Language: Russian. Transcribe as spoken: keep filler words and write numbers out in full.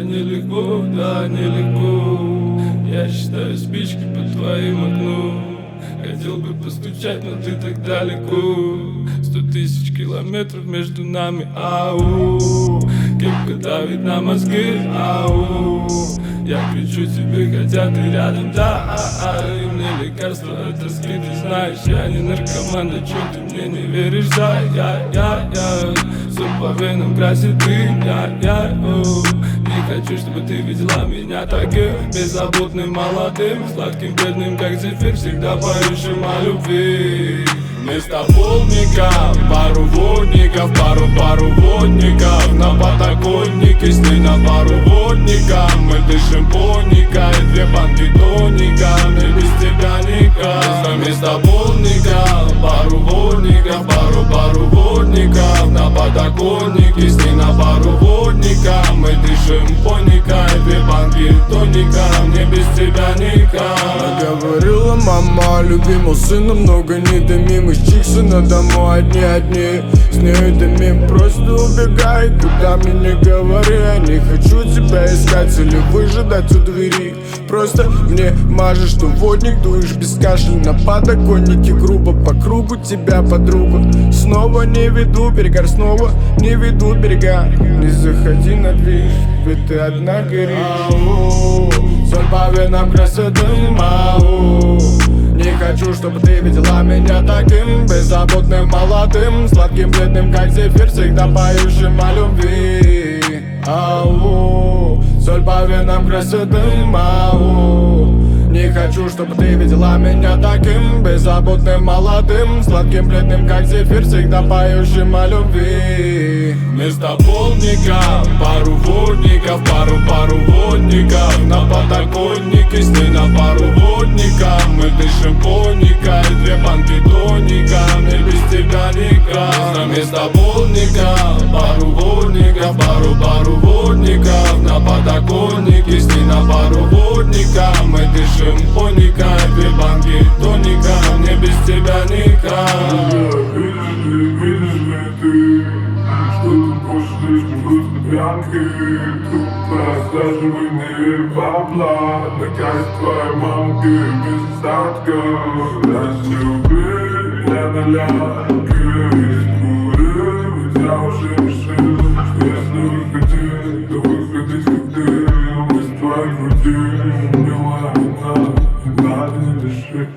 нелегко, да, нелегко. Я считаю спички под твоим окном. Хотел бы постучать, но ты так далеко. Сто тысяч километров между нами, ау. Кепка давит на мозги, ау. Я кричу тебе, хотя ты рядом, да, а, а. И мне лекарство от тоски, ты знаешь. Я не наркоман, да чё ты мне не веришь, да, я, я, я. Суп по венам красит дым, я, я, о. Не хочу, чтобы ты видела меня таким беззаботным, молодым, сладким, бедным, как зефир, всегда поющим о любви. Вместо полника пару водников, пару-пару водников. На подоконнике сни на пару водников. Мы дышим поника и две банки тоника. Мне без тебя никак. Вместо полника пару водников, пару-пару водников. На подоконнике сни на пару водников. Мы дышим поника и две банки тоника. Мне без тебя никак. Говорила мама, любимого сына много не дымим. Из чикса на дому одни-одни. С нею дымим, просто убегай, куда мне не говори. Я не хочу тебя искать или выжидать у двери. Просто мне мажешь, что водник, дуешь без кашля. На подоконнике грубо по кругу тебя, подруга. Снова не веду берега, снова не веду берега. Не заходи на движ, ведь ты одна горишь. Ау, соль по венам красит дым, ау. Не хочу, чтобы ты видела меня таким беззаботным, молодым, сладким, бледным, как зефир, всегда поющим о любви. Ау, соль по венам красит дым, ау. Не хочу, чтобы ты видела меня таким беззаботным, молодым, сладким, бледным, как зефир, всегда поющим о любви. Вместо полника пару водников, пару-пару водников. На подоконнике сни на пару водников. Мы дышим поника и две банки тоника. Мне без тебя никак. Вместо полника пару водников, пару-пару водников. На подоконнике сни на пару водников. Мы дышим поника и две банки тоника. Мне без тебя никак. Видишь ли ты, что тут больше слишком грустно пьянки? Тут просаживай, не верь в бабла. Наказ твоей мамки без остатка. Расчупи, я на лянке. Рискую, я уже решил, что если выходи, то выходить как ты. Мы с твоей груди, милая, надо, надо не дыши.